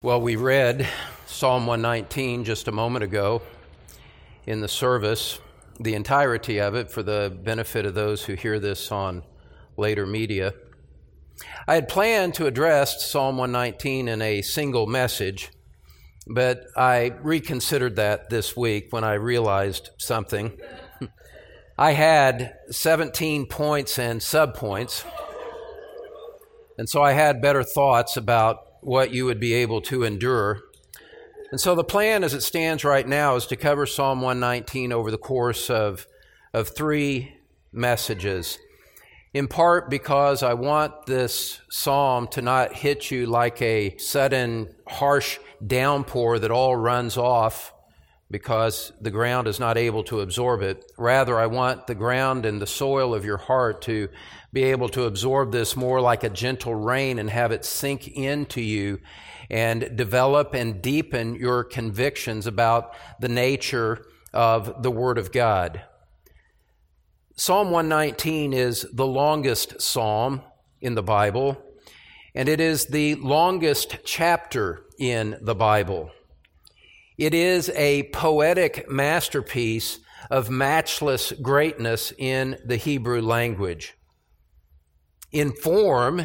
Well, we read Psalm 119 just a moment ago in the service, the entirety of it for the benefit of those who hear this on later media. I had planned to address Psalm 119 in a single message, but I reconsidered that this week when I realized something. I had 17 points and subpoints, and so I had better thoughts about what you would be able to endure. And so the plan as it stands right now is to cover Psalm 119 over the course of 3 messages, in part because I want this psalm to not hit you like a sudden harsh downpour that all runs off because the ground is not able to absorb it. Rather, I want the ground and the soil of your heart to be able to absorb this more like a gentle rain and have it sink into you and develop and deepen your convictions about the nature of the Word of God. Psalm 119 is the longest psalm in the Bible, and it is the longest chapter in the Bible. It is a poetic masterpiece of matchless greatness in the Hebrew language. In form,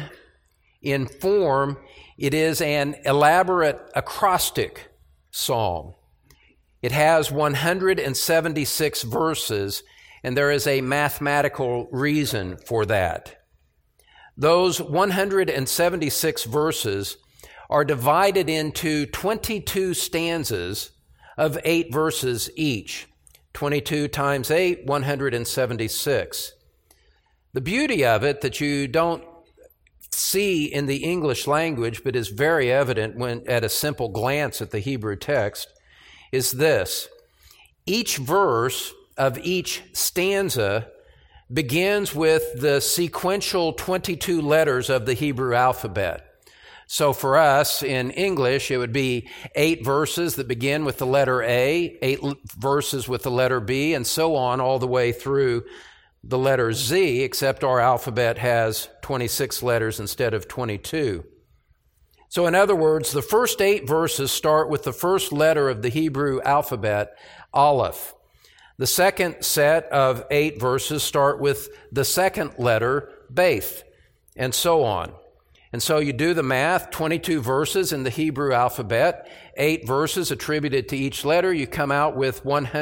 it is an elaborate acrostic psalm. It has 176 verses, and there is a mathematical reason for that. Those 176 verses are divided into 22 stanzas of 8 verses each. 22 times 8, 176. The beauty of it that you don't see in the English language, but is very evident when at a simple glance at the Hebrew text, is this. Each verse of each stanza begins with the sequential 22 letters of the Hebrew alphabet. So for us in English, it would be 8 verses that begin with the letter A, 8 verses with the letter B, and so on all the way through the letter Z, except our alphabet has 26 letters instead of 22. So in other words, the first 8 verses start with the first letter of the Hebrew alphabet, Aleph. The second set of 8 verses start with the second letter, Beth, and so on. And so you do the math, 22 verses in the Hebrew alphabet, 8 verses attributed to each letter, you come out with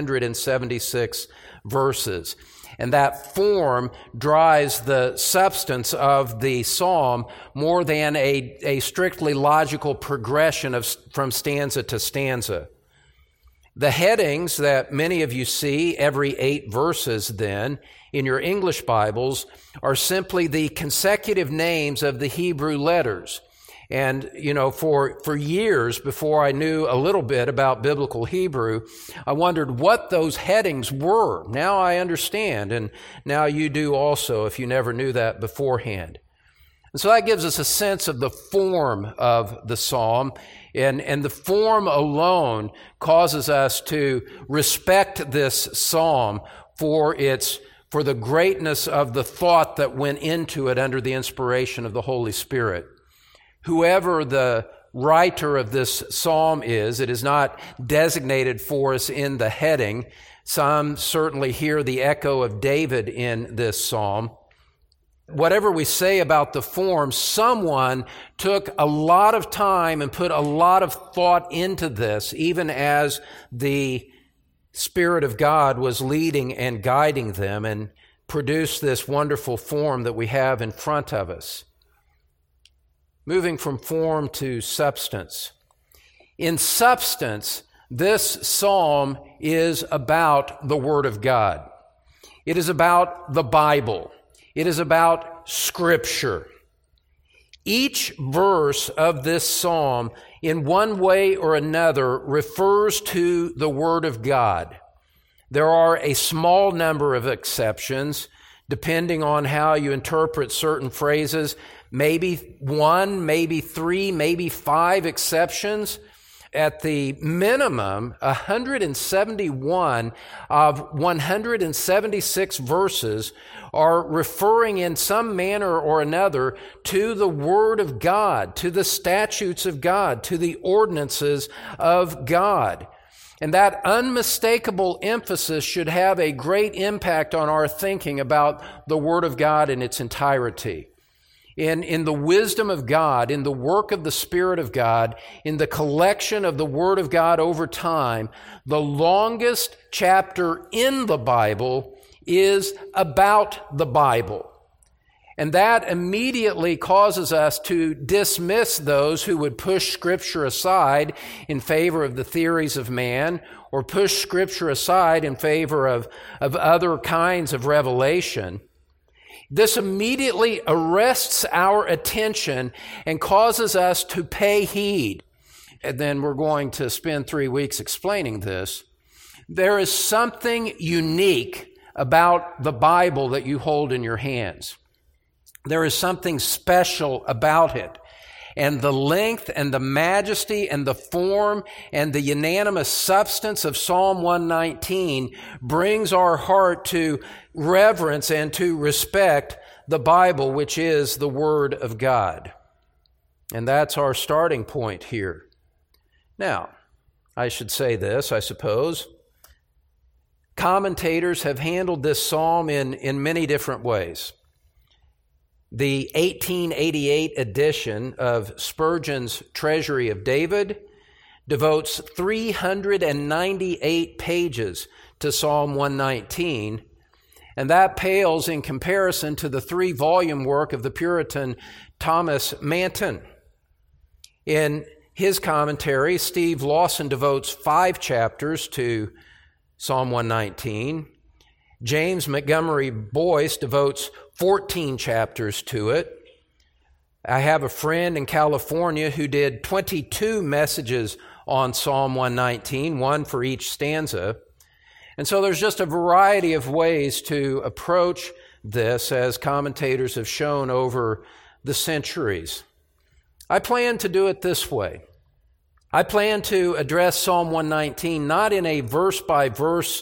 176 verses. And that form drives the substance of the psalm more than a strictly logical progression from stanza to stanza. The headings that many of you see every 8 verses then in your English Bibles are simply the consecutive names of the Hebrew letters. And, for years before I knew a little bit about biblical Hebrew, I wondered what those headings were. Now I understand, and now you do also if you never knew that beforehand. And so that gives us a sense of the form of the psalm, and the form alone causes us to respect this psalm for the greatness of the thought that went into it under the inspiration of the Holy Spirit. Whoever the writer of this psalm is, it is not designated for us in the heading. Some certainly hear the echo of David in this psalm. Whatever we say about the form, someone took a lot of time and put a lot of thought into this, even as the Spirit of God was leading and guiding them and produced this wonderful form that we have in front of us. Moving from form to substance. In substance, this psalm is about the Word of God. It is about the Bible. It is about Scripture. Each verse of this psalm, in one way or another, refers to the Word of God. There are a small number of exceptions, depending on how you interpret certain phrases. Maybe 1, maybe 3, maybe 5 exceptions. at the minimum, 171 of 176 verses are referring in some manner or another to the Word of God, to the statutes of God, to the ordinances of God. And that unmistakable emphasis should have a great impact on our thinking about the Word of God in its entirety. In the wisdom of God, in the work of the Spirit of God, in the collection of the Word of God over time, the longest chapter in the Bible is about the Bible. And that immediately causes us to dismiss those who would push Scripture aside in favor of the theories of man, or push Scripture aside in favor of other kinds of revelation. This immediately arrests our attention and causes us to pay heed. And then we're going to spend 3 weeks explaining this. There is something unique about the Bible that you hold in your hands. There is something special about it. And the length and the majesty and the form and the unanimous substance of Psalm 119 brings our heart to reverence and to respect the Bible, which is the Word of God. And that's our starting point here. Now, I should say this, I suppose. Commentators have handled this psalm in many different ways. The 1888 edition of Spurgeon's Treasury of David devotes 398 pages to Psalm 119, and that pales in comparison to the 3-volume work of the Puritan Thomas Manton. In his commentary, Steve Lawson devotes 5 chapters to Psalm 119. James Montgomery Boyce devotes 14 chapters to it. I have a friend in California who did 22 messages on Psalm 119, one for each stanza. And so there's just a variety of ways to approach this, as commentators have shown over the centuries. I plan to do it this way. I plan to address Psalm 119 not in a verse-by-verse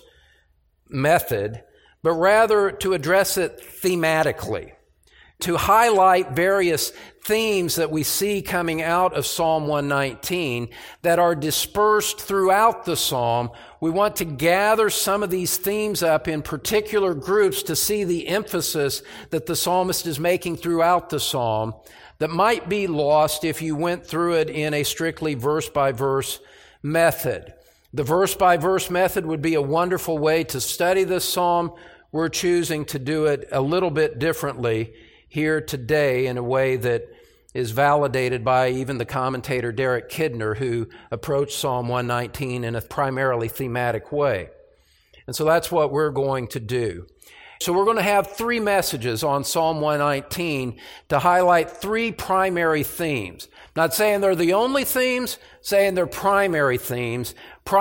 method, but rather to address it thematically, to highlight various themes that we see coming out of Psalm 119 that are dispersed throughout the psalm. We want to gather some of these themes up in particular groups to see the emphasis that the psalmist is making throughout the psalm that might be lost if you went through it in a strictly verse-by-verse method. The verse-by-verse method would be a wonderful way to study this psalm. We're choosing to do it a little bit differently here today in a way that is validated by even the commentator Derek Kidner, who approached Psalm 119 in a primarily thematic way. And so that's what we're going to do. So we're going to have 3 messages on Psalm 119 to highlight 3 primary themes. Not saying they're the only themes, saying they're primary themes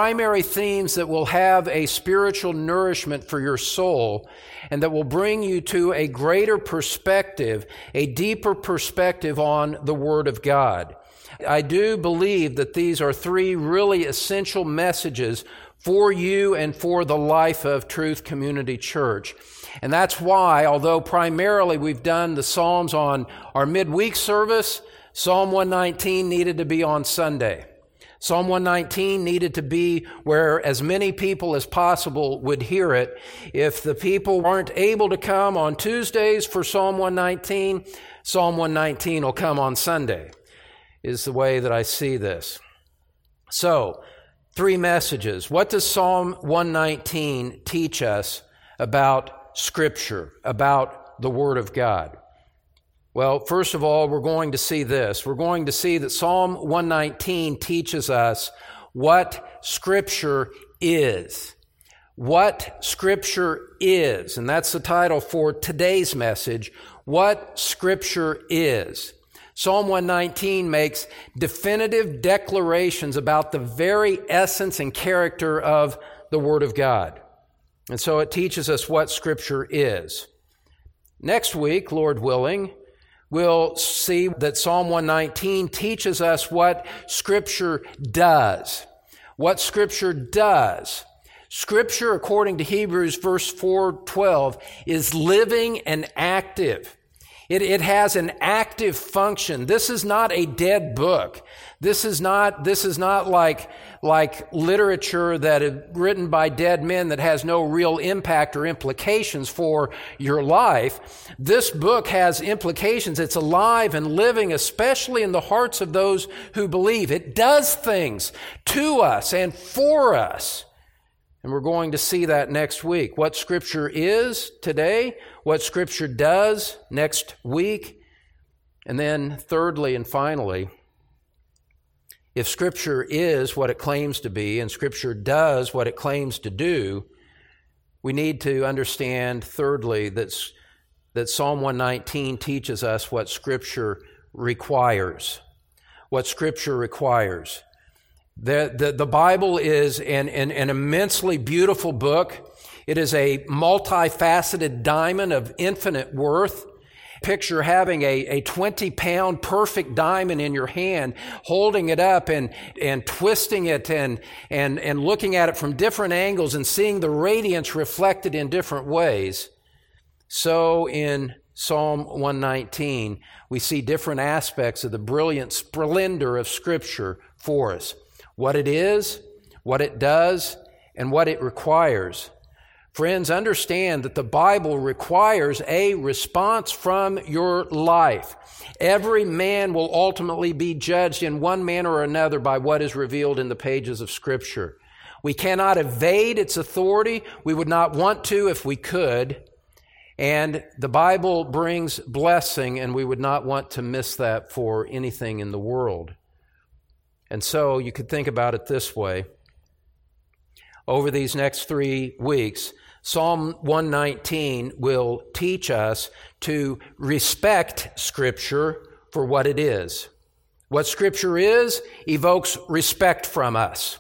that will have a spiritual nourishment for your soul and that will bring you to a greater perspective, a deeper perspective on the Word of God. I do believe that these are 3 really essential messages for you and for the life of Truth Community Church. And that's why, although primarily we've done the Psalms on our midweek service, Psalm 119 needed to be on Sunday. Psalm 119 needed to be where as many people as possible would hear it. If the people aren't able to come on Tuesdays for Psalm 119, Psalm 119 will come on Sunday, is the way that I see this. So, 3 messages. What does Psalm 119 teach us about Scripture, about the Word of God? Well, first of all, we're going to see this. We're going to see that Psalm 119 teaches us what Scripture is. What Scripture is. And that's the title for today's message, What Scripture Is. Psalm 119 makes definitive declarations about the very essence and character of the Word of God. And so it teaches us what Scripture is. Next week, Lord willing, we'll see that Psalm 119 teaches us what Scripture does. What Scripture does. Scripture, according to Hebrews verse 4:12, is living and active. It has an active function. This is not a dead book. This is not like literature that is written by dead men that has no real impact or implications for your life. This book has implications. It's alive and living, especially in the hearts of those who believe. It does things to us and for us. And we're going to see that next week. What Scripture is today, what Scripture does next week. And then thirdly and finally, if Scripture is what it claims to be and Scripture does what it claims to do, we need to understand thirdly that Psalm 119 teaches us what Scripture requires. What Scripture requires. The Bible is an immensely beautiful book. It is a multifaceted diamond of infinite worth. Picture having a 20-pound perfect diamond in your hand, holding it up and twisting it and looking at it from different angles and seeing the radiance reflected in different ways. So in Psalm 119, we see different aspects of the brilliant splendor of Scripture for us. What it is, what it does, and what it requires. Friends, understand that the Bible requires a response from your life. Every man will ultimately be judged in one manner or another by what is revealed in the pages of Scripture. We cannot evade its authority. We would not want to if we could. And the Bible brings blessing, and we would not want to miss that for anything in the world. And so you could think about it this way. Over these next 3 weeks, Psalm 119 will teach us to respect Scripture for what it is. What Scripture is evokes respect from us.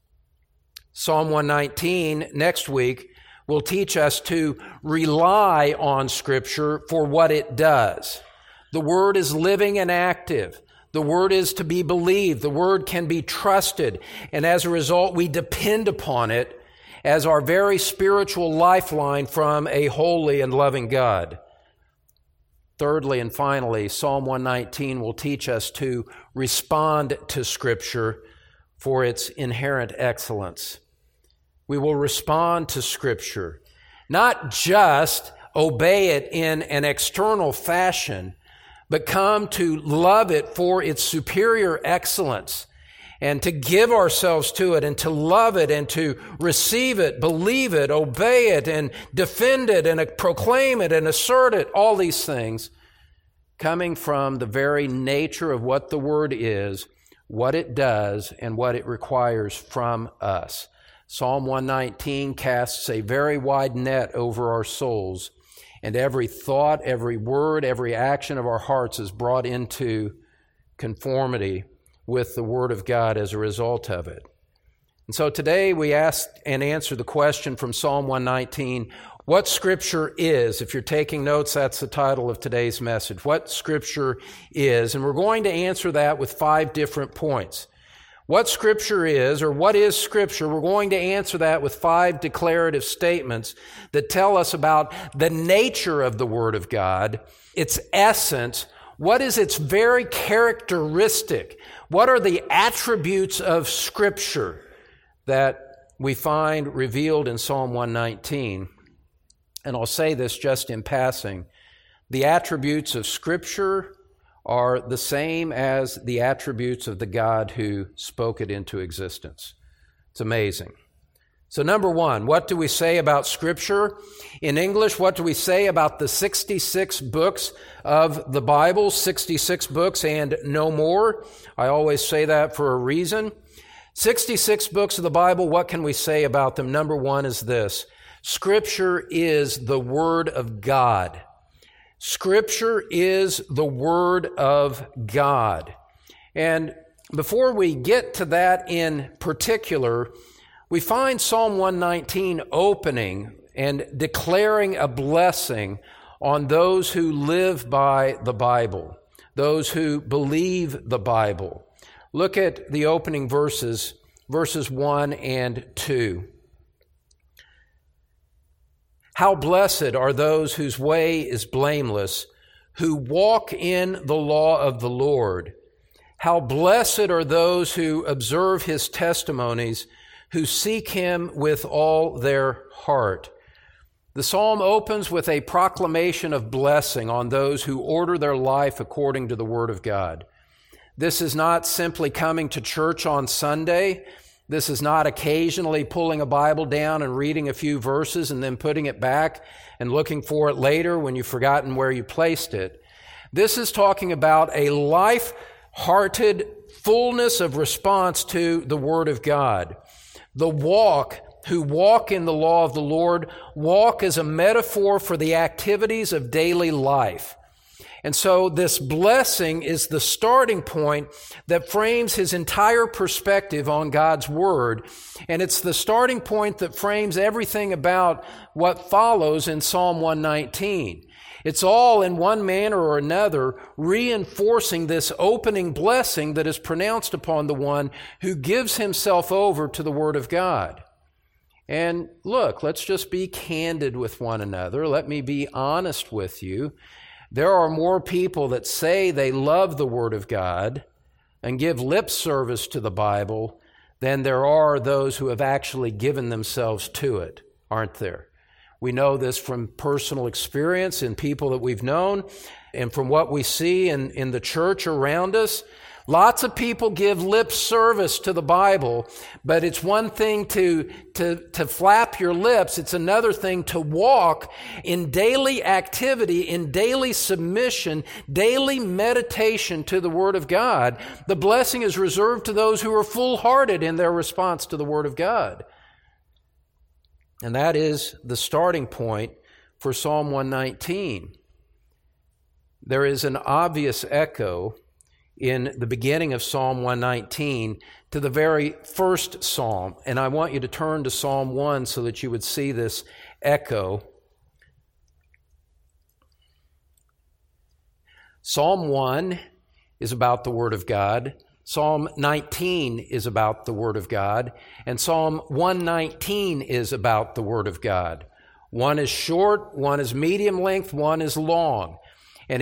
Psalm 119 next week will teach us to rely on Scripture for what it does. The Word is living and active. The Word is to be believed. The Word can be trusted. And as a result, we depend upon it as our very spiritual lifeline from a holy and loving God. Thirdly and finally, Psalm 119 will teach us to respond to Scripture for its inherent excellence. We will respond to Scripture, not just obey it in an external fashion, but come to love it for its superior excellence and to give ourselves to it and to love it and to receive it, believe it, obey it, and defend it and proclaim it and assert it, all these things coming from the very nature of what the Word is, what it does, and what it requires from us. Psalm 119 casts a very wide net over our souls, and every thought, every word, every action of our hearts is brought into conformity with the Word of God as a result of it. And so today we ask and answer the question from Psalm 119, what Scripture is. If you're taking notes, that's the title of today's message, what Scripture is. And we're going to answer that with 5 different points. What Scripture is, or what is Scripture, we're going to answer that with 5 declarative statements that tell us about the nature of the Word of God, its essence, what is its very characteristic, what are the attributes of Scripture that we find revealed in Psalm 119. And I'll say this just in passing. The attributes of Scripture are the same as the attributes of the God who spoke it into existence. It's amazing. So number 1, what do we say about Scripture? In English, what do we say about the 66 books of the Bible? 66 books and no more. I always say that for a reason. 66 books of the Bible, what can we say about them? Number 1 is this. Scripture is the Word of God. Scripture is the Word of God. And before we get to that in particular, we find Psalm 119 opening and declaring a blessing on those who live by the Bible, those who believe the Bible. Look at the opening verses 1 and 2. How blessed are those whose way is blameless, who walk in the law of the Lord. How blessed are those who observe his testimonies, who seek him with all their heart. The psalm opens with a proclamation of blessing on those who order their life according to the Word of God. This is not simply coming to church on Sunday. This is not occasionally pulling a Bible down and reading a few verses and then putting it back and looking for it later when you've forgotten where you placed it. This is talking about a life-hearted fullness of response to the Word of God. Who walk in the law of the Lord, walk as a metaphor for the activities of daily life. And so this blessing is the starting point that frames his entire perspective on God's Word. And it's the starting point that frames everything about what follows in Psalm 119. It's all in one manner or another reinforcing this opening blessing that is pronounced upon the one who gives himself over to the Word of God. And look, let's just be candid with one another. Let me be honest with you. There are more people that say they love the Word of God and give lip service to the Bible than there are those who have actually given themselves to it, aren't there? We know this from personal experience in people that we've known and from what we see in the church around us. Lots of people give lip service to the Bible, but it's one thing to flap your lips. It's another thing to walk in daily activity, in daily submission, daily meditation to the Word of God. The blessing is reserved to those who are full-hearted in their response to the Word of God. And that is the starting point for Psalm 119. There is an obvious echo in the beginning of Psalm 119 to the very first psalm. And I want you to turn to Psalm 1 so that you would see this echo. Psalm 1 is about the Word of God. Psalm 19 is about the Word of God. And Psalm 119 is about the Word of God. One is short, one is medium length, one is long. And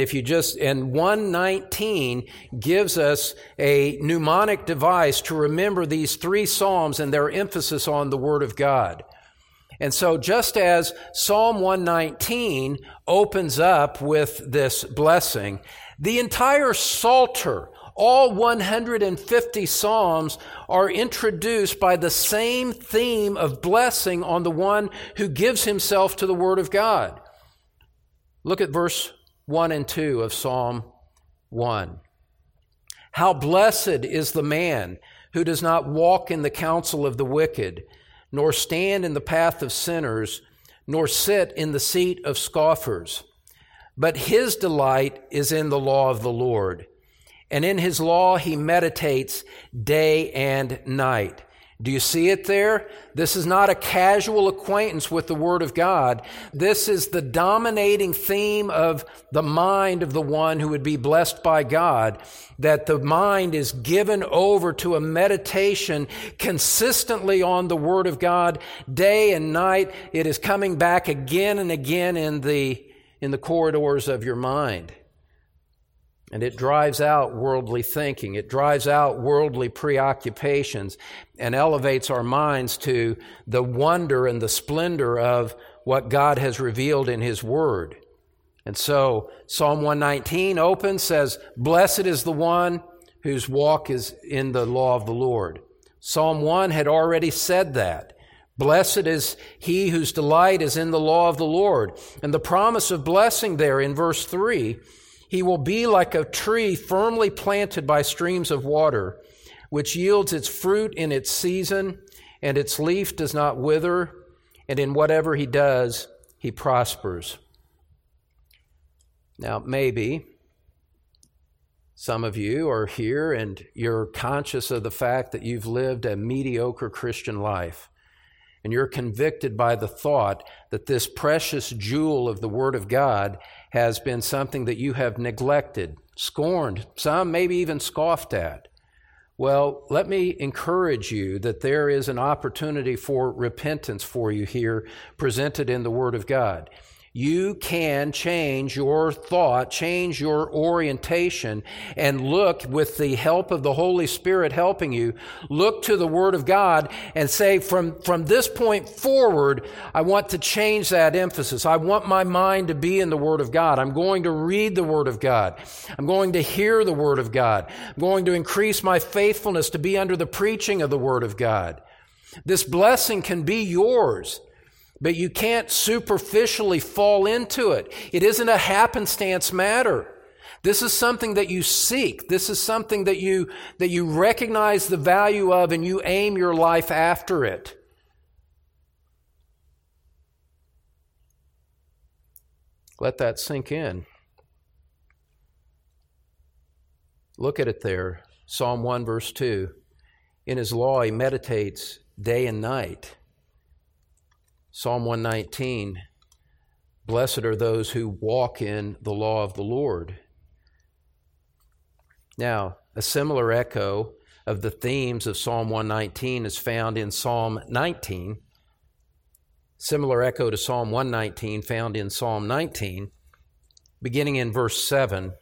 119 gives us a mnemonic device to remember these three psalms and their emphasis on the Word of God. And so just as Psalm 119 opens up with this blessing, the entire Psalter, all 150 psalms, are introduced by the same theme of blessing on the one who gives himself to the Word of God. Look at verse 1 and 2 of Psalm 1. How blessed is the man who does not walk in the counsel of the wicked, nor stand in the path of sinners, nor sit in the seat of scoffers. But his delight is in the law of the Lord, and in his law he meditates day and night. Do you see it there? This is not a casual acquaintance with the Word of God. This is the dominating theme of the mind of the one who would be blessed by God, that the mind is given over to a meditation consistently on the Word of God day and night. It is coming back again and again in the corridors of your mind. And it drives out worldly thinking. It drives out worldly preoccupations and elevates our minds to the wonder and the splendor of what God has revealed in His Word. And so Psalm 119 opens, says, "Blessed is the one whose walk is in the law of the Lord." Psalm 1 had already said that. Blessed is he whose delight is in the law of the Lord. And the promise of blessing there in verse 3, he will be like a tree firmly planted by streams of water, which yields its fruit in its season, and its leaf does not wither, and in whatever he does, he prospers. Now, maybe some of you are here and you're conscious of the fact that you've lived a mediocre Christian life. and you're convicted by the thought that this precious jewel of the Word of God has been something that you have neglected, scorned, some maybe even scoffed at, well, let me encourage you that there is an opportunity for repentance for you here presented in the Word of God. You can change your thought, change your orientation, and look with the help of the Holy Spirit helping you, look to the Word of God and say, from this point forward, I want to change that emphasis. I want my mind to be in the Word of God. I'm going to read the Word of God. I'm going to hear the Word of God. I'm going to increase my faithfulness to be under the preaching of the Word of God. This blessing can be yours. But you can't superficially fall into it. It isn't a happenstance matter. This is something that you seek. This is something that you recognize the value of and you aim your life after it. Let that sink in. Look at it there. Psalm 1 verse 2. In his law he meditates day and night. Psalm 119, blessed are those who walk in the law of the Lord. Now, a similar echo of the themes of Psalm 119 is found in Psalm 19. Similar echo to Psalm 119 found in Psalm 19, beginning in verse 7,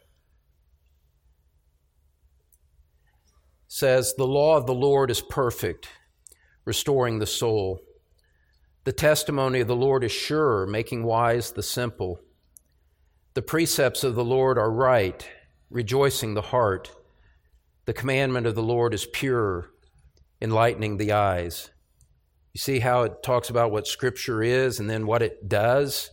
says, the law of the Lord is perfect, restoring the soul. The testimony of the Lord is sure, making wise the simple. The precepts of the Lord are right, rejoicing the heart. The commandment of the Lord is pure, enlightening the eyes. You see how it talks about what Scripture is and then what it does?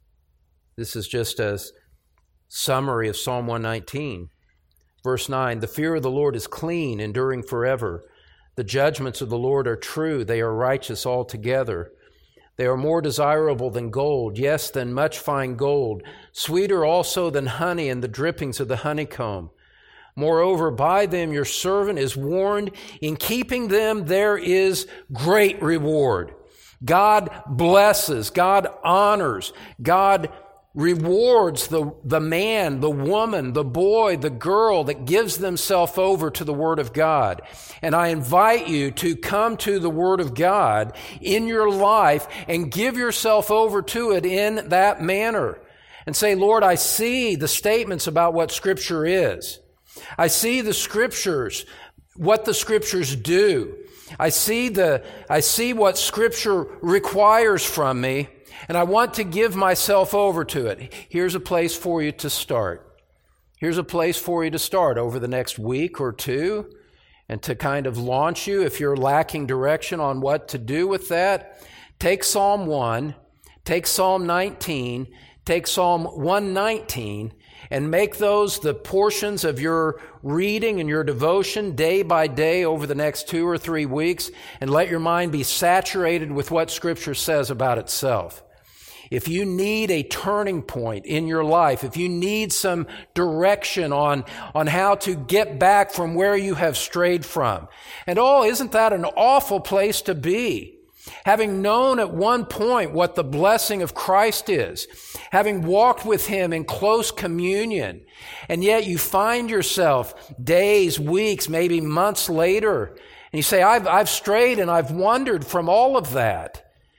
This is just a summary of Psalm 119. Verse 9, the fear of the Lord is clean, enduring forever. The judgments of the Lord are true, they are righteous altogether. They are more desirable than gold, yes, than much fine gold, sweeter also than honey and the drippings of the honeycomb. Moreover, by them your servant is warned. In keeping them there is great reward. God blesses, God honors, God rewards the man, the woman, the boy, the girl that gives themselves over to the Word of God. And I invite you to come to the Word of God in your life and give yourself over to it in that manner. And say, Lord, I see the statements about what Scripture is. I see the Scriptures, what the Scriptures do. I see what Scripture requires from me. And I want to give myself over to it. Here's a place for you to start. Here's a place for you to start over the next week or two and to kind of launch you. If you're lacking direction on what to do with that, take Psalm 1, take Psalm 19, take Psalm 119, and make those the portions of your reading and your devotion day by day over the next 2 or 3 weeks, and let your mind be saturated with what Scripture says about itself. If you need a turning point in your life, if you need some direction on how to get back from where you have strayed from, and isn't that an awful place to be? Having known at one point what the blessing of Christ is, having walked with Him in close communion, and yet you find yourself days, weeks, maybe months later, and you say, I've strayed and I've wandered from all of that.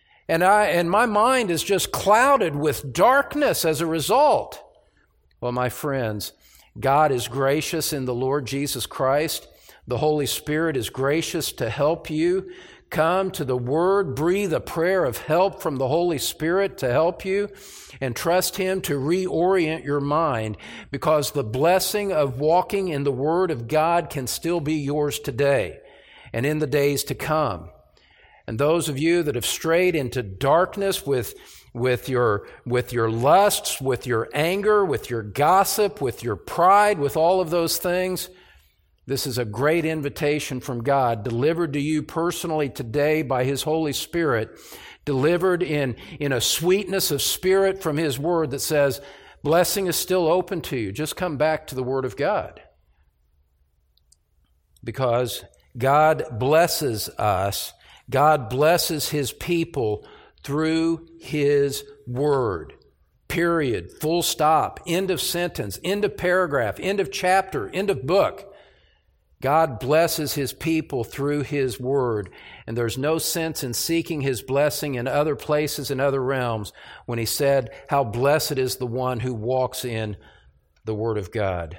And my mind is just clouded with darkness as a result. Well, my friends, God is gracious in the Lord Jesus Christ. The Holy Spirit is gracious to help you. Come to the Word, breathe a prayer of help from the Holy Spirit to help you, and trust Him to reorient your mind, because the blessing of walking in the Word of God can still be yours today and in the days to come. And those of you that have strayed into darkness with your lusts, with your anger, with your gossip, with your pride, with all of those things, this is a great invitation from God, delivered to you personally today by His Holy Spirit, delivered in a sweetness of spirit from His Word that says, blessing is still open to you. Just come back to the Word of God. Because God blesses us God blesses His people through His Word. Period. Full stop. End of sentence. End of paragraph. End of chapter. End of book. God blesses His people through His Word. And there's no sense in seeking His blessing in other places and other realms when He said, how blessed is the one who walks in the Word of God.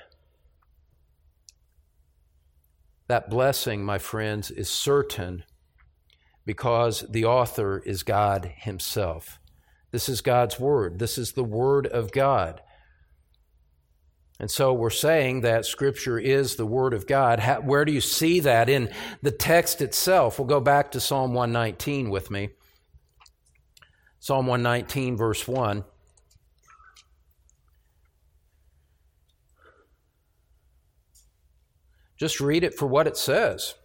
That blessing, my friends, is certain because the author is God Himself. This is God's Word. This is the Word of God. And so we're saying that Scripture is the Word of God. Where do you see that? In the text itself. We'll go back to Psalm 119 with me. Psalm 119, verse 1. Just read it for what it says.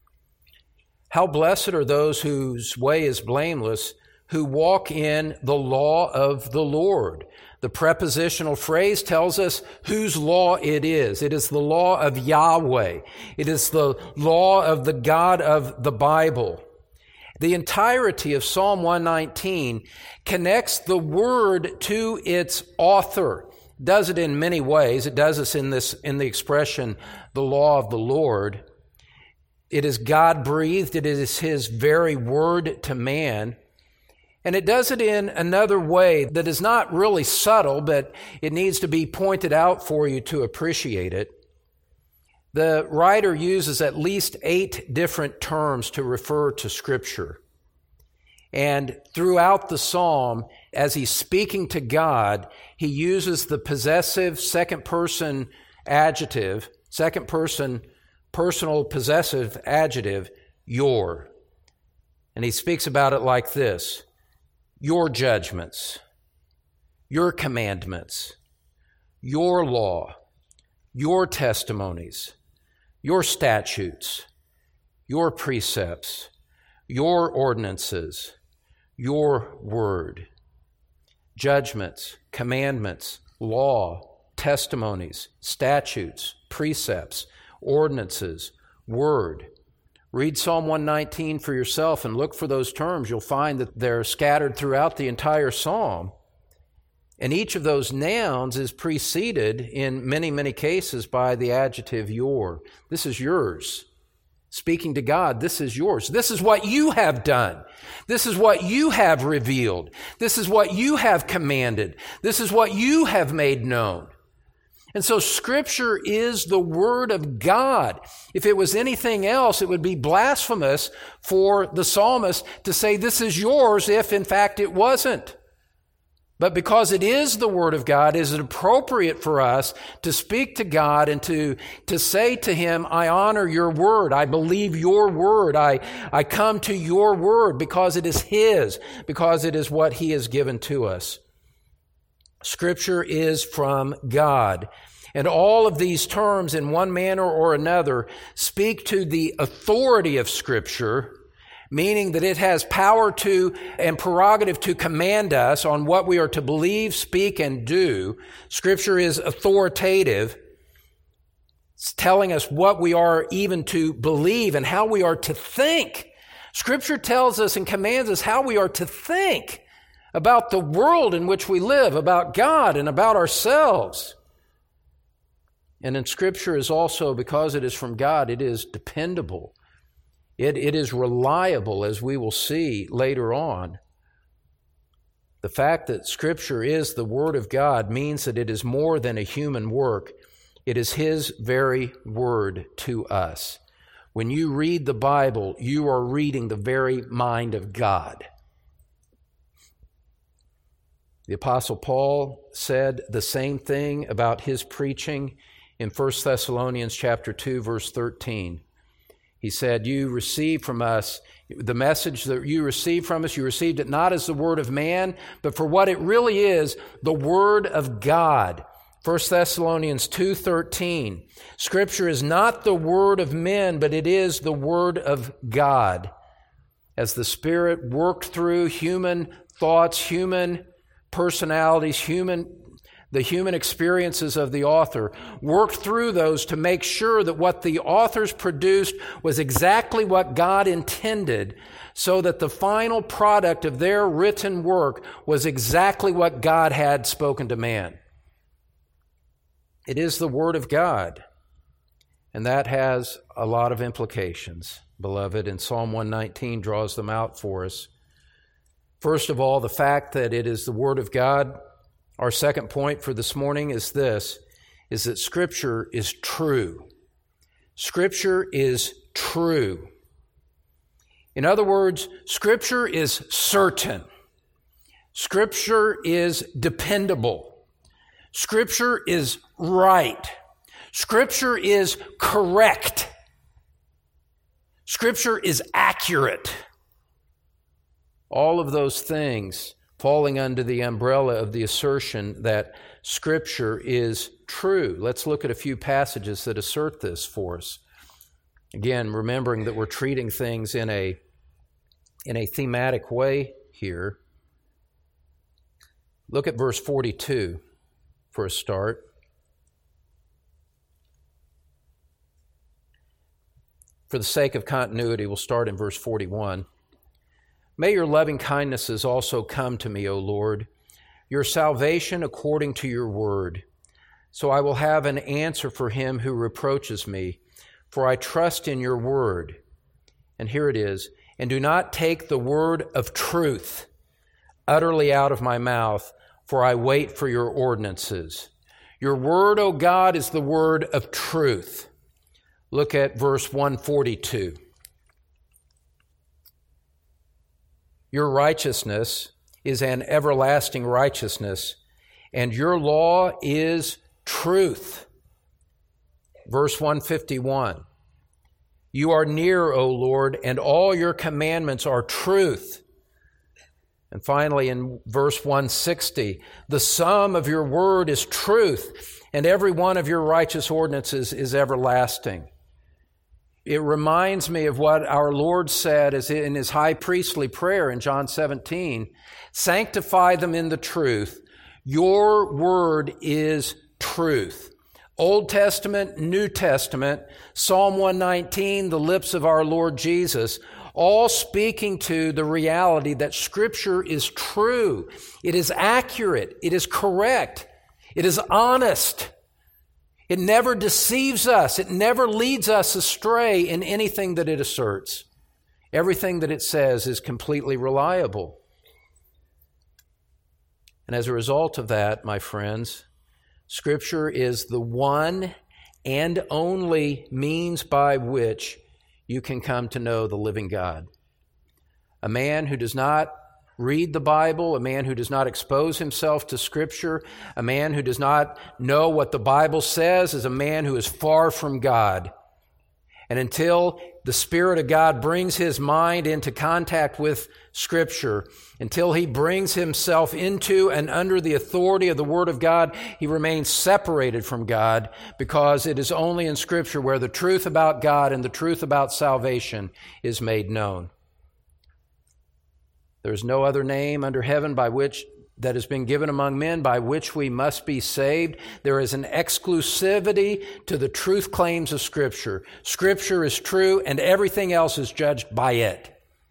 How blessed are those whose way is blameless, who walk in the law of the Lord. The prepositional phrase tells us whose law it is. It is the law of Yahweh. It is the law of the God of the Bible. The entirety of Psalm 119 connects the Word to its author. It does it in many ways. It does this in the expression, the law of the Lord. It is God-breathed. It is His very word to man. And it does it in another way that is not really subtle, but it needs to be pointed out for you to appreciate it. The writer uses at least 8 different terms to refer to Scripture. And throughout the psalm, as he's speaking to God, he uses the possessive second-person adjective, second-person personal possessive adjective, your. And he speaks about it like this: your judgments, your commandments, your law, your testimonies, your statutes, your precepts, your ordinances, your word. Judgments, commandments, law, testimonies, statutes, precepts, ordinances, word. Read Psalm 119 for yourself and look for those terms. You'll find that they're scattered throughout the entire psalm. And each of those nouns is preceded in many, many cases by the adjective your. This is yours. Speaking to God, this is yours. This is what you have done. This is what you have revealed. This is what you have commanded. This is what you have made known. And so Scripture is the Word of God. If it was anything else, it would be blasphemous for the psalmist to say this is yours if in fact it wasn't. But because it is the Word of God, is it appropriate for us to speak to God and to say to Him, I honor your Word. I believe your Word. I come to your Word because it is His, because it is what He has given to us. Scripture is from God. And all of these terms, in one manner or another, speak to the authority of Scripture, meaning that it has power to and prerogative to command us on what we are to believe, speak, and do. Scripture is authoritative. It's telling us what we are even to believe and how we are to think. Scripture tells us and commands us how we are to think about the world in which we live, about God and about ourselves. And in Scripture is also, because it is from God, it is dependable. It is reliable, as we will see later on. The fact that Scripture is the Word of God means that it is more than a human work. It is His very Word to us. When you read the Bible, you are reading the very mind of God. The Apostle Paul said the same thing about his preaching in 1 Thessalonians chapter 2, verse 13. He said, you received from us, the message that you received from us, you received it not as the word of man, but for what it really is, the Word of God. 1 Thessalonians 2:13. Scripture is not the word of men, but it is the Word of God. As the Spirit worked through human thoughts, human personalities, human the human experiences of the author, worked through those to make sure that what the authors produced was exactly what God intended, so that the final product of their written work was exactly what God had spoken to man. It is the Word of God, and that has a lot of implications, beloved, and Psalm 119 draws them out for us. First of all, the fact that it is the Word of God. Our second point for this morning is this, is that Scripture is true. Scripture is true. In other words, Scripture is certain. Scripture is dependable. Scripture is right. Scripture is correct. Scripture is accurate. All of those things falling under the umbrella of the assertion that Scripture is true. Let's look at a few passages that assert this for us. Again, remembering that we're treating things in a thematic way here. Look at verse 42 for a start. For the sake of continuity, we'll start in verse 41. May your loving kindnesses also come to me, O Lord, your salvation according to your word. So I will have an answer for him who reproaches me, for I trust in your word. And here it is, and do not take the word of truth utterly out of my mouth, for I wait for your ordinances. Your word, O God, is the word of truth. Look at verse 142. Your righteousness is an everlasting righteousness, and your law is truth. Verse 151. You are near, O Lord, and all your commandments are truth. And finally, in verse 160, the sum of your word is truth, and every one of your righteous ordinances is everlasting. It reminds me of what our Lord said in his high priestly prayer in John 17, sanctify them in the truth. Your word is truth. Old Testament, New Testament, Psalm 119, the lips of our Lord Jesus, all speaking to the reality that Scripture is true. It is accurate. It is correct. It is honest. It never deceives us. It never leads us astray in anything that it asserts. Everything that it says is completely reliable. And as a result of that, my friends, Scripture is the one and only means by which you can come to know the living God. A man who does not read the Bible, a man who does not expose himself to Scripture, a man who does not know what the Bible says is a man who is far from God. And until the Spirit of God brings his mind into contact with Scripture, until he brings himself into and under the authority of the Word of God, he remains separated from God, because it is only in Scripture where the truth about God and the truth about salvation is made known. There is no other name under heaven by which that has been given among men by which we must be saved. There is an exclusivity to the truth claims of Scripture. Scripture is true, and everything else is judged by it.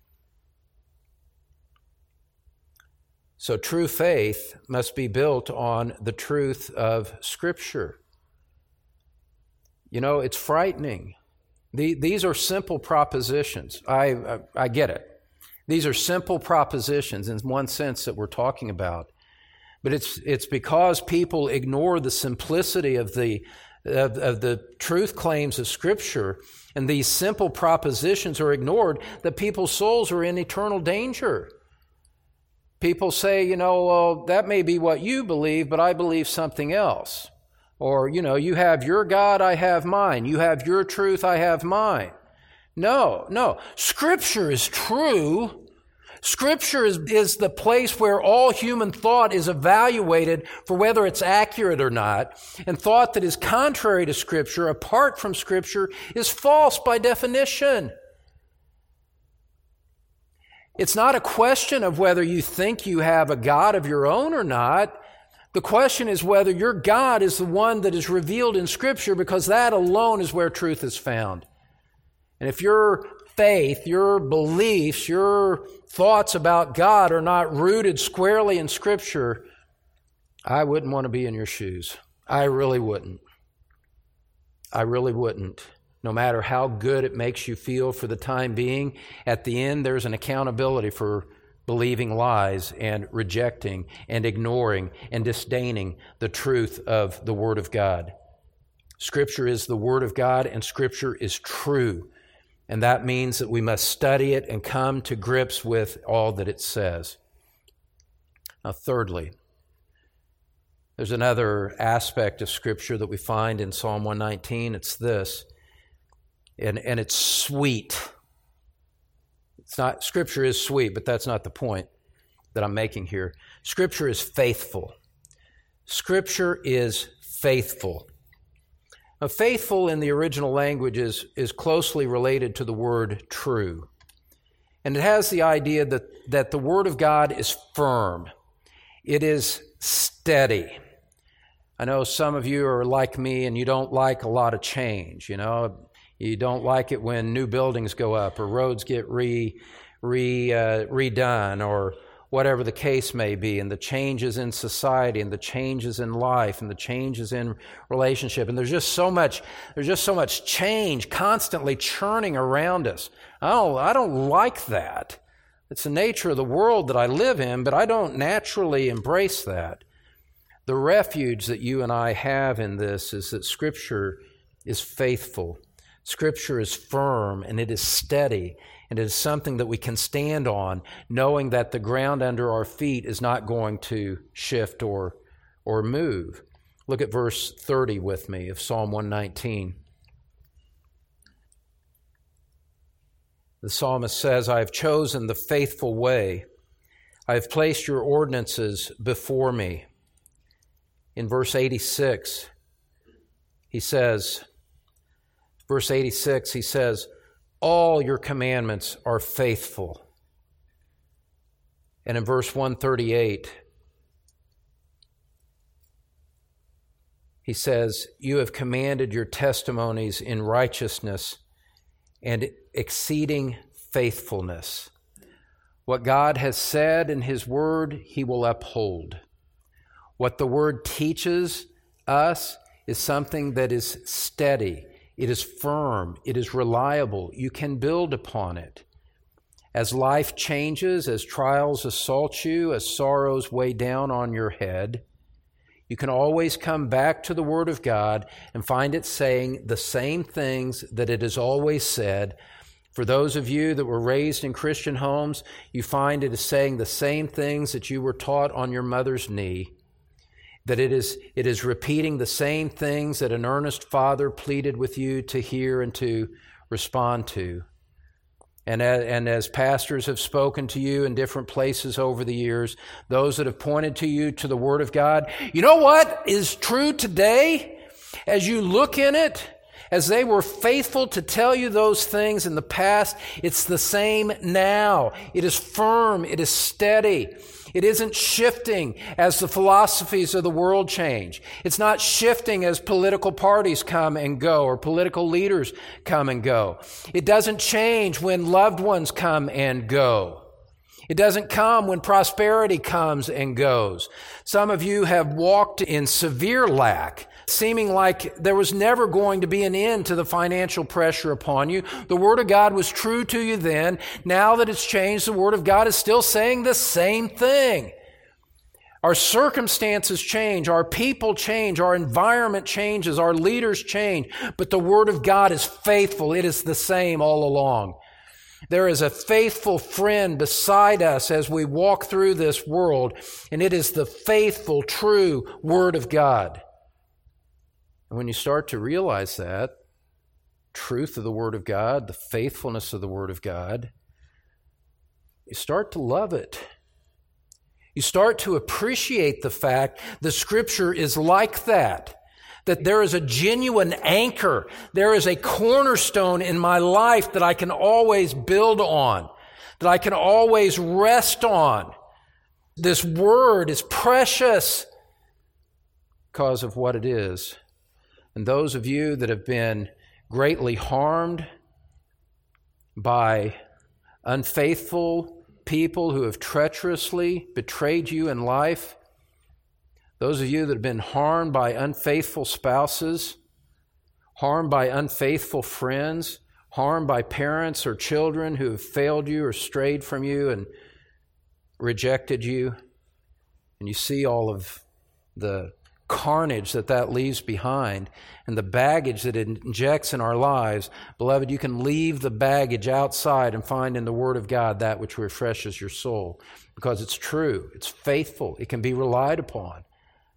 So true faith must be built on the truth of Scripture. You know, it's frightening. These are simple propositions. I get it. These are simple propositions in one sense that we're talking about. But it's because people ignore the simplicity of the truth claims of Scripture, and these simple propositions are ignored, that people's souls are in eternal danger. People say, well, that may be what you believe, but I believe something else. Or, you have your God, I have mine. You have your truth, I have mine. No. Scripture is true. Scripture is the place where all human thought is evaluated for whether it's accurate or not. And thought that is contrary to Scripture, apart from Scripture, is false by definition. It's not a question of whether you think you have a God of your own or not. The question is whether your God is the one that is revealed in Scripture, because that alone is where truth is found. And if your faith, your beliefs, your thoughts about God are not rooted squarely in Scripture, I wouldn't want to be in your shoes. I really wouldn't. I really wouldn't. No matter how good it makes you feel for the time being, at the end there's an accountability for believing lies and rejecting and ignoring and disdaining the truth of the Word of God. Scripture is the Word of God, and Scripture is true. And that means that we must study it and come to grips with all that it says. Now, thirdly, there's another aspect of Scripture that we find in Psalm 119. It's this, and it's sweet. It's not, Scripture is sweet, but that's not the point that I'm making here. Scripture is faithful. Scripture is faithful. Now, faithful in the original language is closely related to the word true. And it has the idea that the Word of God is firm. It is steady. I know some of you are like me and you don't like a lot of change, you know. You don't like it when new buildings go up or roads get redone or whatever the case may be, and the changes in society and the changes in life and the changes in relationship. And there's just so much change constantly churning around us. I don't like that. It's the nature of the world that I live in, but I don't naturally embrace that. The refuge that you and I have in this is that Scripture is faithful. Scripture is firm, and it is steady, and it is something that we can stand on, knowing that the ground under our feet is not going to shift or move. Look at verse 30 with me of Psalm 119. The psalmist says, I have chosen the faithful way. I have placed your ordinances before me. In verse 86, he says, all your commandments are faithful. And in verse 138, he says, you have commanded your testimonies in righteousness and exceeding faithfulness. What God has said in His Word, He will uphold. What the Word teaches us is something that is steady. It is firm. It is reliable. You can build upon it. As life changes, as trials assault you, as sorrows weigh down on your head, you can always come back to the Word of God and find it saying the same things that it has always said. For those of you that were raised in Christian homes, you find it is saying the same things that you were taught on your mother's knee. That it is repeating the same things that an earnest father pleaded with you to hear and to respond to. And as pastors have spoken to you in different places over the years, those that have pointed to you to the Word of God, you know what is true today? As you look in it, as they were faithful to tell you those things in the past, it's the same now. It is firm. It is steady. It isn't shifting as the philosophies of the world change. It's not shifting as political parties come and go or political leaders come and go. It doesn't change when loved ones come and go. It doesn't come when prosperity comes and goes. Some of you have walked in severe lack, seeming like there was never going to be an end to the financial pressure upon you. The Word of God was true to you then. Now that it's changed, the Word of God is still saying the same thing. Our circumstances change, our people change, our environment changes, our leaders change, but the Word of God is faithful. It is the same all along. There is a faithful friend beside us as we walk through this world, and it is the faithful, true Word of God. And when you start to realize that, truth of the Word of God, the faithfulness of the Word of God, you start to love it. You start to appreciate the fact that Scripture is like that there is a genuine anchor. There is a cornerstone in my life that I can always build on, that I can always rest on. This Word is precious. because of what it is. And those of you that have been greatly harmed by unfaithful people who have treacherously betrayed you in life, those of you that have been harmed by unfaithful spouses, harmed by unfaithful friends, harmed by parents or children who have failed you or strayed from you and rejected you, and you see all of the carnage that leaves behind and the baggage that it injects in our lives, beloved, you can leave the baggage outside and find in the Word of God that which refreshes your soul, because it's true, it's faithful, it can be relied upon.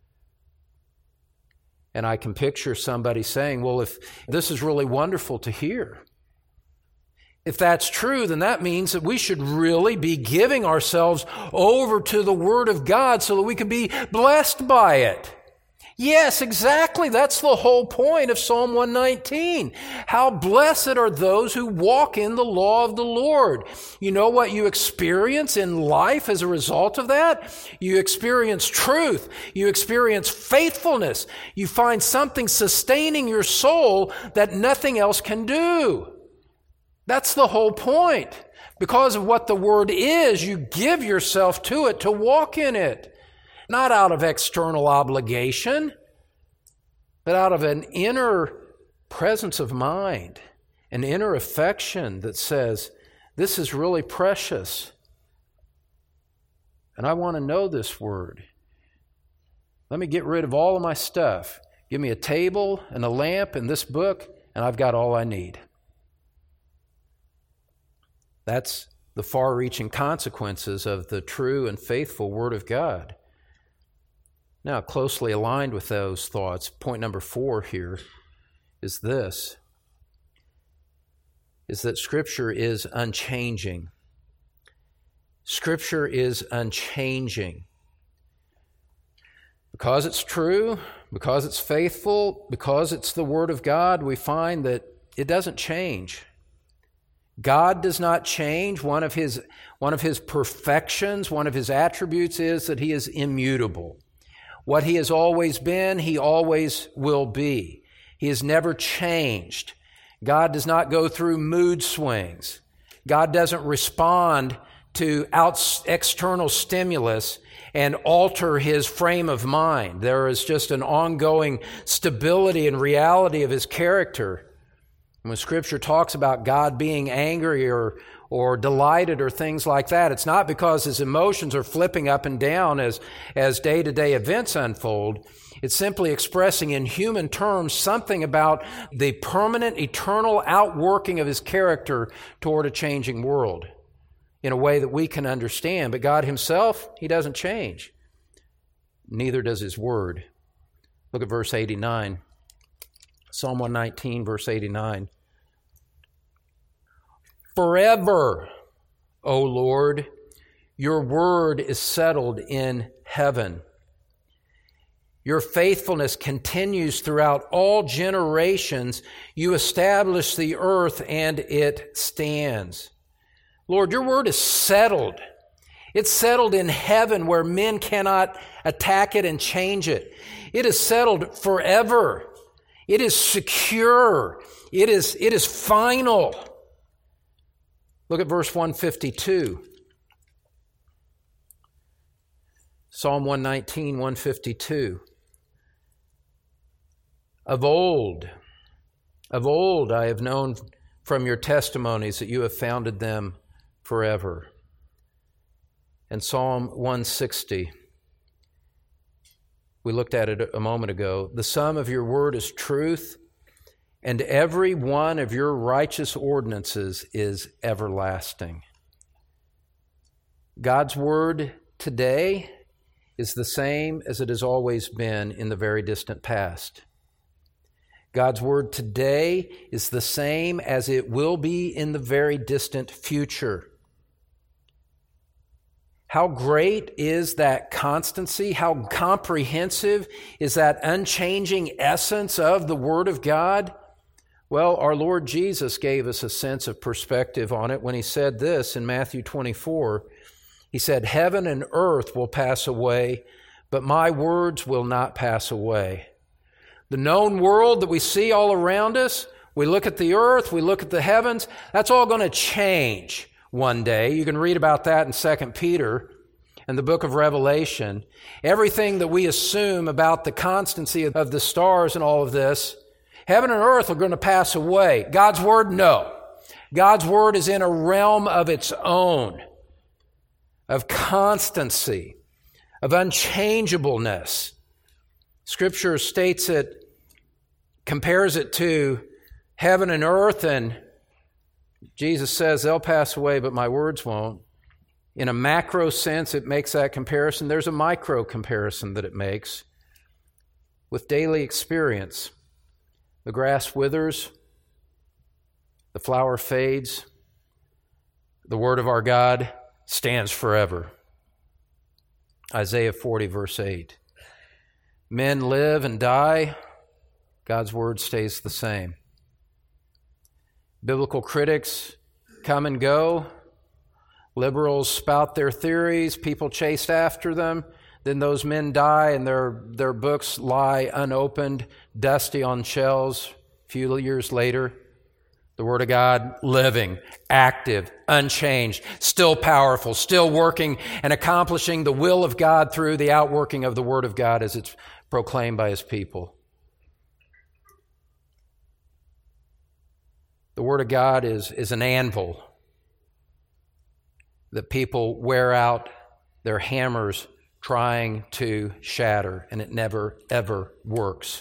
And I can picture somebody saying, well, if this is really wonderful to hear, if that's true, then that means that we should really be giving ourselves over to the Word of God so that we can be blessed by it. Yes, exactly. That's the whole point of Psalm 119. How blessed are those who walk in the law of the Lord. You know what you experience in life as a result of that? You experience truth. You experience faithfulness. You find something sustaining your soul that nothing else can do. That's the whole point. Because of what the Word is, you give yourself to it to walk in it. Not out of external obligation, but out of an inner presence of mind, an inner affection that says, this is really precious, and I want to know this Word. Let me get rid of all of my stuff. Give me a table and a lamp and this book, and I've got all I need. That's the far-reaching consequences of the true and faithful Word of God. Now, closely aligned with those thoughts, point number 4 here is this, is that Scripture is unchanging. Scripture is unchanging. Because it's true, because it's faithful, because it's the Word of God, we find that it doesn't change. God does not change. One of His perfections, one of His attributes is that He is immutable. What He has always been, He always will be. He has never changed. God does not go through mood swings. God doesn't respond to external stimulus and alter His frame of mind. There is just an ongoing stability and reality of His character. When Scripture talks about God being angry or delighted or things like that, it's not because His emotions are flipping up and down as day-to-day events unfold. It's simply expressing in human terms something about the permanent, eternal outworking of His character toward a changing world in a way that we can understand. But God Himself, He doesn't change. Neither does His Word. Look at verse 89. Psalm 119, verse 89. Forever, O Lord, your word is settled in heaven. Your faithfulness continues throughout all generations. You establish the earth and it stands. Lord, your word is settled. It's settled in heaven where men cannot attack it and change it. It is settled forever. It is secure. It is final. Look at verse 152. Psalm 119, 152. Of old I have known from your testimonies that you have founded them forever. And Psalm 160. We looked at it a moment ago. The sum of your word is truth, and every one of your righteous ordinances is everlasting. God's word today is the same as it has always been in the very distant past. God's word today is the same as it will be in the very distant future. How great is that constancy? How comprehensive is that unchanging essence of the Word of God? Well, our Lord Jesus gave us a sense of perspective on it when He said this in Matthew 24. He said, "Heaven and earth will pass away, but my words will not pass away. The known world that we see all around us, we look at the earth, we look at the heavens, that's all going to change one day. You can read about that in 2 Peter and the book of Revelation. Everything that we assume about the constancy of the stars and all of this, heaven and earth are going to pass away. God's Word, no. God's Word is in a realm of its own, of constancy, of unchangeableness. Scripture states it, compares it to heaven and earth, and Jesus says they'll pass away, but my words won't. In a macro sense, it makes that comparison. There's a micro comparison that it makes with daily experience. The grass withers, the flower fades, the word of our God stands forever. Isaiah 40, verse 8. Men live and die, God's word stays the same. Biblical critics come and go. Liberals spout their theories, people chased after them. Then those men die and their books lie unopened, dusty on shelves a few years later. The Word of God, living, active, unchanged, still powerful, still working and accomplishing the will of God through the outworking of the Word of God as it's proclaimed by His people. The Word of God is an anvil that people wear out their hammers trying to shatter, and it never, ever works.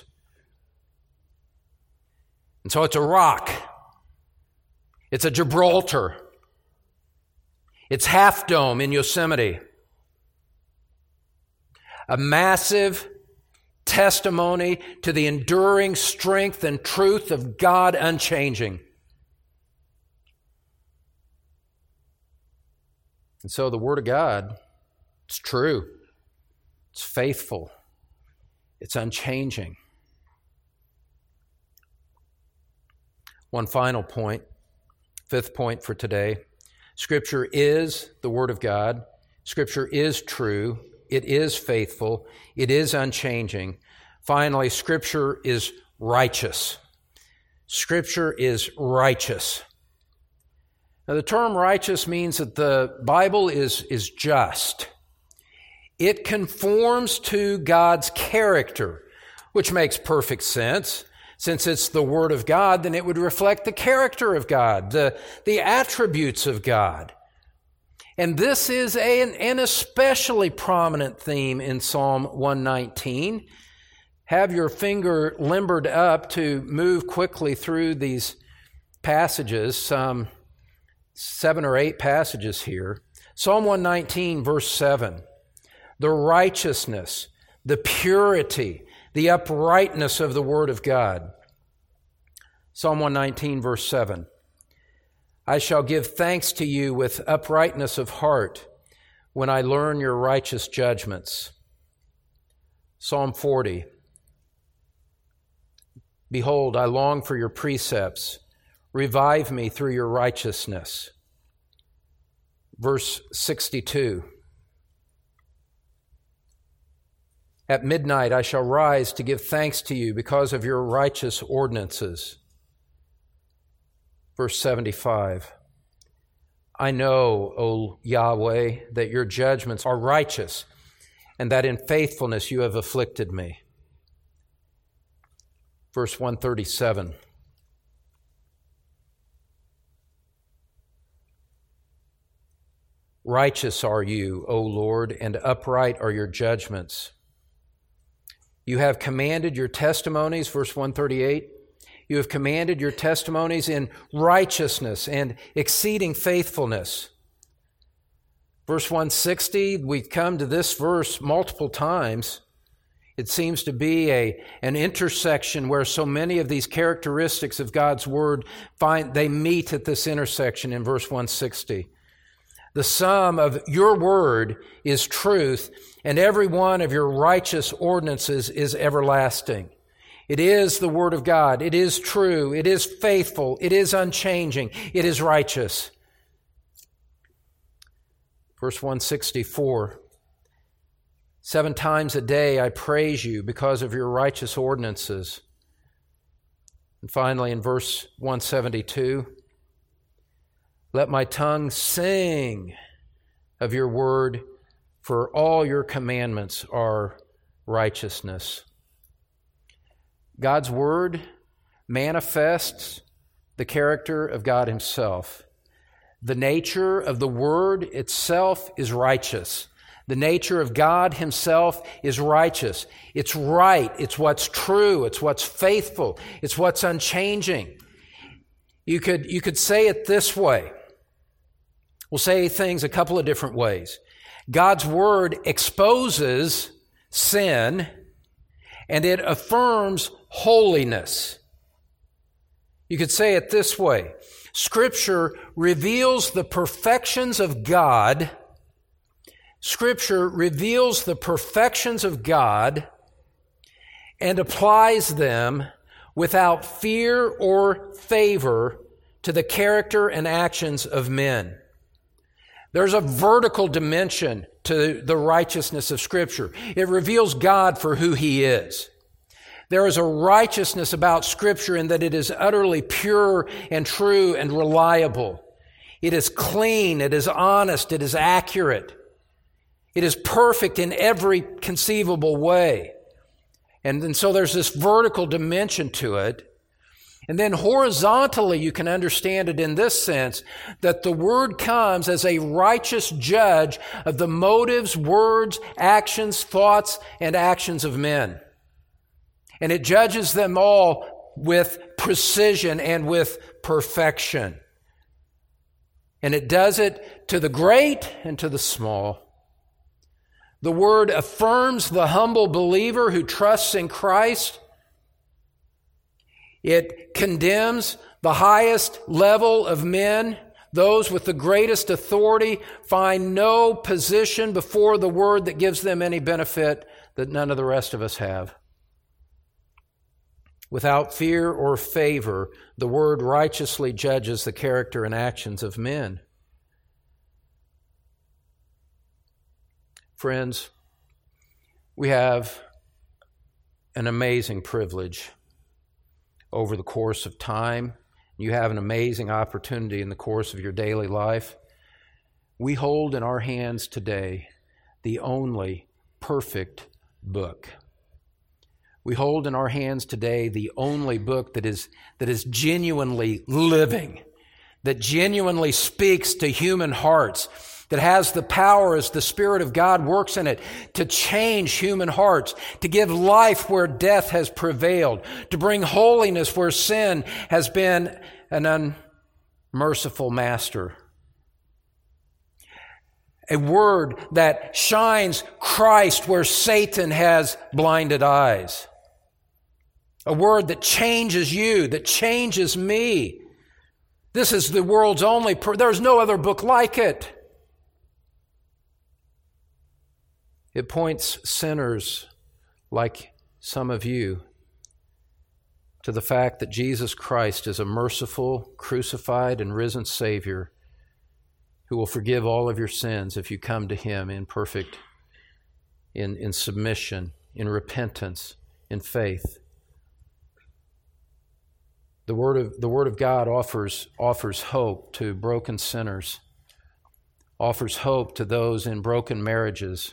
And so it's a rock. It's a Gibraltar. It's Half Dome in Yosemite. A massive testimony to the enduring strength and truth of God unchanging. And so the Word of God, it's true. It's faithful. It's unchanging. One final point, fifth point for today. Scripture is the Word of God. Scripture is true. It is faithful. It is unchanging. Finally, Scripture is righteous. Scripture is righteous. Now, the term righteous means that the Bible is just. It conforms to God's character, which makes perfect sense. Since it's the Word of God, then it would reflect the character of God, the attributes of God. And this is an especially prominent theme in Psalm 119. Have your finger limbered up to move quickly through these passages, some 7 or 8 passages here. Psalm 119, verse 7. The righteousness, the purity, the uprightness of the Word of God. Psalm 119, verse 7. I shall give thanks to you with uprightness of heart when I learn your righteous judgments. Psalm 40. Behold, I long for your precepts. Revive me through your righteousness. Verse 62. At midnight I shall rise to give thanks to you because of your righteous ordinances. Verse 75. I know, O Yahweh, that your judgments are righteous, and that in faithfulness you have afflicted me. Verse 137. Righteous are you, O Lord, and upright are your judgments. You have commanded your testimonies, verse 138. You have commanded your testimonies in righteousness and exceeding faithfulness. Verse 160, we've come to this verse multiple times. It seems to be an intersection where so many of these characteristics of God's Word they meet at this intersection in verse 160. The sum of your word is truth, and every one of your righteous ordinances is everlasting. It is the Word of God. It is true. It is faithful. It is unchanging. It is righteous. Verse 164 7 times a day I praise you because of your righteous ordinances. And finally, in verse 172, let my tongue sing of your word, for all your commandments are righteousness. God's word manifests the character of God himself. The nature of the word itself is righteous. The nature of God himself is righteous. It's right. It's what's true. It's what's faithful. It's what's unchanging. You could say it this way. We'll say things a couple of different ways. God's word exposes sin and it affirms holiness. You could say it this way. Scripture reveals the perfections of God. Scripture reveals the perfections of God and applies them without fear or favor to the character and actions of men. There's a vertical dimension to the righteousness of Scripture. It reveals God for who He is. There is a righteousness about Scripture in that it is utterly pure and true and reliable. It is clean, it is honest, it is accurate. It is perfect in every conceivable way. And so there's this vertical dimension to it. And then horizontally, you can understand it in this sense, that the Word comes as a righteous judge of the motives, words, actions, thoughts, and actions of men. And it judges them all with precision and with perfection. And it does it to the great and to the small. The Word affirms the humble believer who trusts in Christ. It condemns the highest level of men. Those with the greatest authority find no position before the Word that gives them any benefit that none of the rest of us have. Without fear or favor, the Word righteously judges the character and actions of men. Friends, we have an amazing privilege over the course of time. You have an amazing opportunity in the course of your daily life. We hold in our hands today the only perfect book. We hold in our hands today the only book that is genuinely living, that genuinely speaks to human hearts, that has the power as the Spirit of God works in it to change human hearts, to give life where death has prevailed, to bring holiness where sin has been an unmerciful master. A word that shines Christ where Satan has blinded eyes. A word that changes you, that changes me. This is the world's only, there's no other book like it. It points sinners like some of you to the fact that Jesus Christ is a merciful, crucified, and risen Savior who will forgive all of your sins if you come to Him in perfect, in submission, in repentance, in faith. The Word of God offers hope to broken sinners, offers hope to those in broken marriages,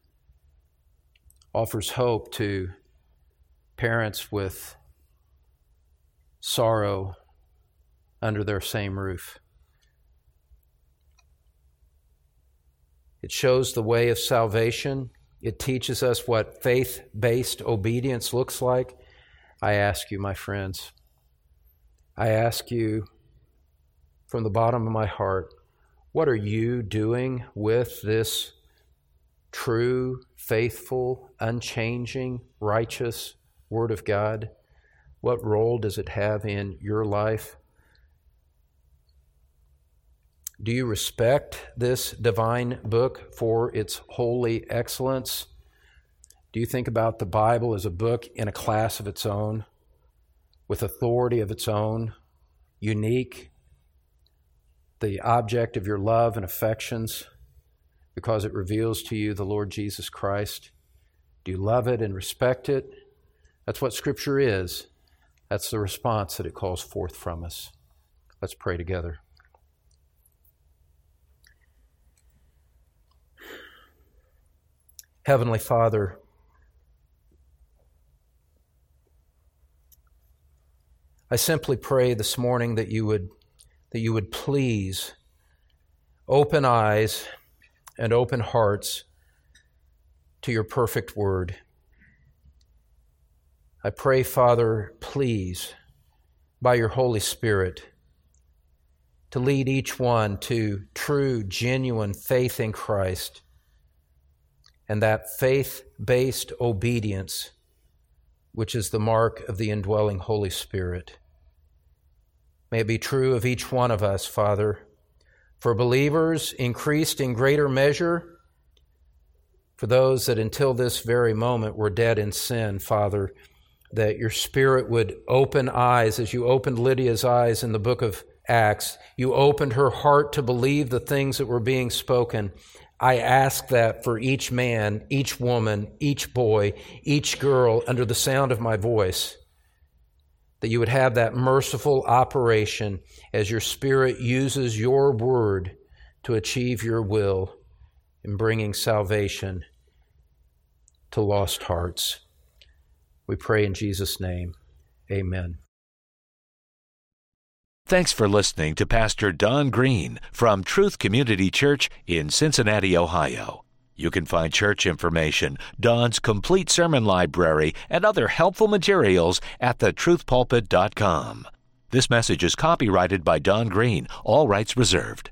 offers hope to parents with sorrow under their same roof. It shows the way of salvation. It teaches us what faith-based obedience looks like. I ask you, my friends, I ask you from the bottom of my heart, what are you doing with this true, faithful, unchanging, righteous Word of God? What role does it have in your life? Do you respect this divine book for its holy excellence? Do you think about the Bible as a book in a class of its own, with authority of its own, unique, the object of your love and affections, because it reveals to you the Lord Jesus Christ? Do you love it and respect it? That's what Scripture is. That's the response that it calls forth from us. Let's pray together. Heavenly Father, I simply pray this morning that you would please open eyes and open hearts to your perfect word. I pray, Father, please, by your Holy Spirit, to lead each one to true, genuine faith in Christ and that faith-based obedience, which is the mark of the indwelling Holy Spirit. May it be true of each one of us, Father, for believers increased in greater measure, for those that until this very moment were dead in sin, Father, that your Spirit would open eyes, as you opened Lydia's eyes in the book of Acts. You opened her heart to believe the things that were being spoken. I ask that for each man, each woman, each boy, each girl under the sound of my voice, that you would have that merciful operation as your Spirit uses your word to achieve your will in bringing salvation to lost hearts. We pray in Jesus' name. Amen. Thanks for listening to Pastor Don Green from Truth Community Church in Cincinnati, Ohio. You can find church information, Don's complete sermon library, and other helpful materials at thetruthpulpit.com. This message is copyrighted by Don Green, all rights reserved.